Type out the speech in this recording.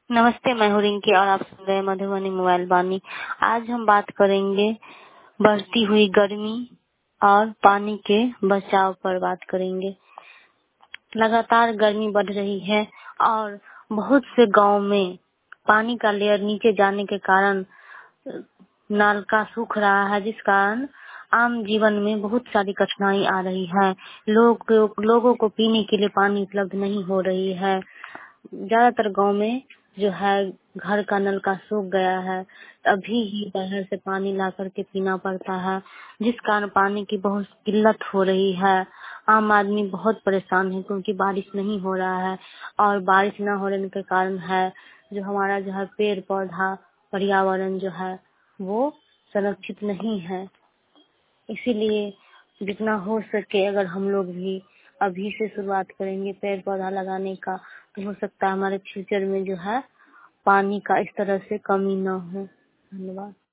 नमस्ते, मैं हूँ रिंकी और आप सुन रहे हैं मधुबनी मोबाइल वाणी। आज हम बात करेंगे बढ़ती हुई गर्मी और पानी के बचाव पर बात करेंगे। लगातार गर्मी बढ़ रही है और बहुत से गांव में पानी का लेयर नीचे जाने के कारण नल का सूख रहा है, जिस कारण आम जीवन में बहुत सारी कठिनाई आ रही है। लोगों को पीने के लिए पानी उपलब्ध नहीं हो रही है। ज्यादातर गांव में जो है घर का नल का सूख गया है, अभी ही बाहर से पानी ला करके पीना पड़ता है, जिस कारण पानी की बहुत किल्लत हो रही है। आम आदमी बहुत परेशान है क्योंकि बारिश नहीं हो रहा है और बारिश न होने के कारण है जो हमारा जो है पेड़ पौधा पर्यावरण जो है वो संरक्षित नहीं है। इसीलिए जितना हो सके अगर हम लोग भी अभी से शुरुआत करेंगे पेड़ पौधा लगाने का, तो हो सकता है हमारे फ्यूचर में जो है पानी का इस तरह से कमी न हो। धन्यवाद।